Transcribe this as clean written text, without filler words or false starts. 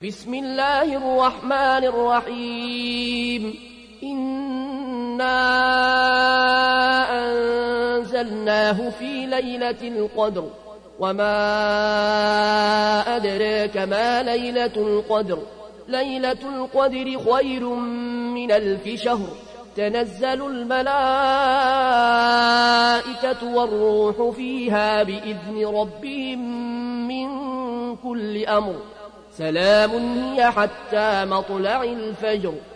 بسم الله الرحمن الرحيم إنا أنزلناه في ليلة القدر وما أدراك ما ليلة القدر ليلة القدر خير من 1000 شهر تنزل الملائكة والروح فيها بإذن ربهم من كل أمر سلام هي حتى مطلع الفجر